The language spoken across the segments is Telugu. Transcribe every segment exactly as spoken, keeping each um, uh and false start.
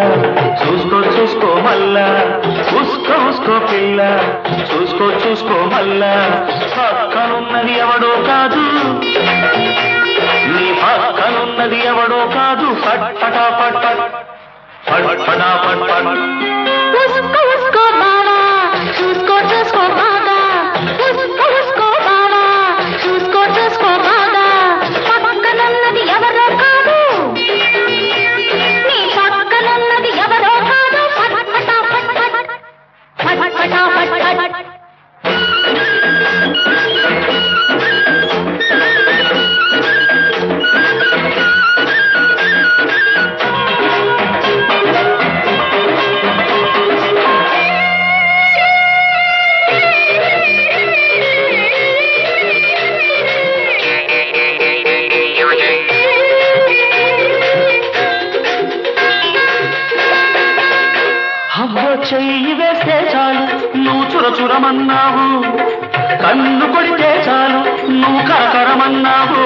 చూసుకో చూసుకో మల్లా ఉస్కో ఉస్కో పిల్ల చూసుకో చూసుకో మల్లా పక్కనున్నది ఎవడో కాదు నీ పక్కనున్నది ఎవడో కాదు పట్ పటా పట్ పట్ పట్ పటా పట్ పట్ ఉస్కో ఉస్కో బావా చూసుకో చూసుకో బాగా ఉస్కో ఉస్కో బావా చూసుకో చూసుకో బాగా పక్కనున్నది ఎవరో కాదు నీ పక్కనున్నది ఎవరో కాదు పట్ పటా పట్ పట్ పట్ పటా పట్ పట్ చెయ్యి వేస్తే చాలు నువ్వు చురచురమన్నావు కన్ను కొడితే చాలు నువ్వు కరకరమన్నావు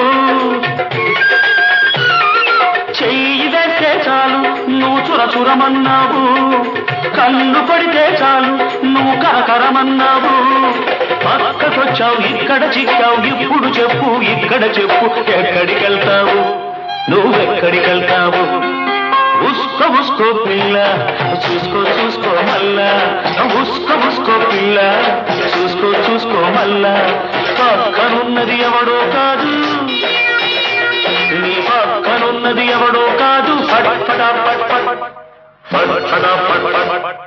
చెయ్యి వేస్తే చాలు నువ్వు చురచురమన్నావు కన్ను కొడితే చాలు నువ్వు కరకరమన్నావు పక్కకొచ్చావు ఇక్కడ చిక్కావు ఇప్పుడు చెప్పు ఇక్కడ చెప్పు ఎక్కడికెళ్తావు నువ్వెక్కడికెళ్తావు ఉస్కో ఉస్కో పిల్ల చూసుకో చూసుకో మల్లా ఉస్కో ఉస్కో పిల్ల చూసుకో చూసుకో మల్లా పక్కనున్నది ఎవడో కాదు నీ పక్కనున్నది ఎవడో కాదు పట్ పటా పట్ పట్ పట్ పటా పట్ పట్ పట్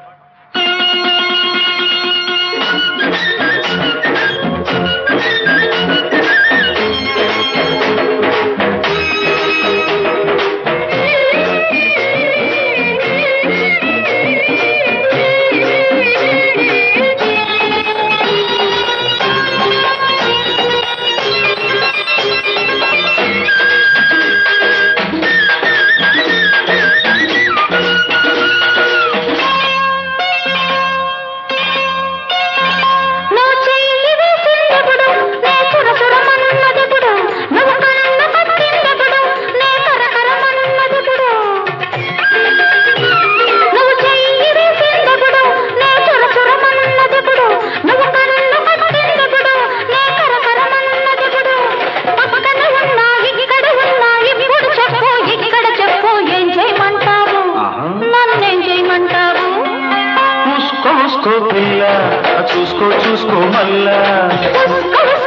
చూసుకో చూసుకో మల్లా